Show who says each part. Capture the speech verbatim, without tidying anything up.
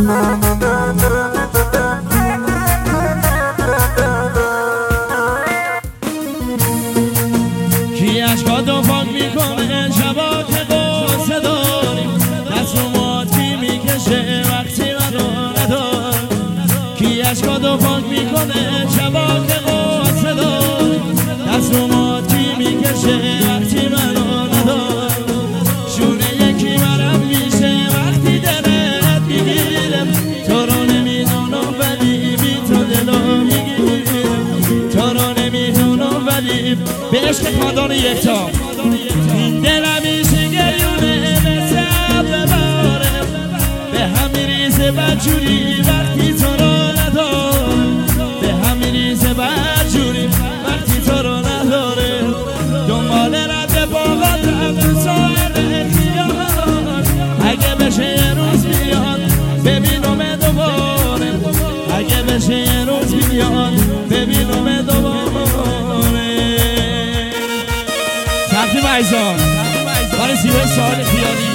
Speaker 1: کی اشکاتو پاک میکنه شبا که قصه داریم، دستومات کی میکشه وقتی منو نداریم. کی اشکاتو پاک میکنه شبا که قصه داریم، دستومات کی میکشه وقتی منو نداریم. شونه یکی مرم میشه وقتی دلت میگیرم، تو رو نمیدونم ولی بی تو دلو میگیرم، تو رو نمیدونم ولی به عشق خاندان یکتا این دلم میشه گریونه مثل عب بباره، به هم میریزه بدجوری وقتی تو رو ندارم، به هم میریزه بدجوری وقتی تو رو نداره. دنبال رد باقاتم تو ساحل خیال، اگه بشه یه روز بیاد ببینم دوباره، اگه بشه یه روز بیاد ببینم دوباره. تقدیم عزیزان برای سیوه سال خیالی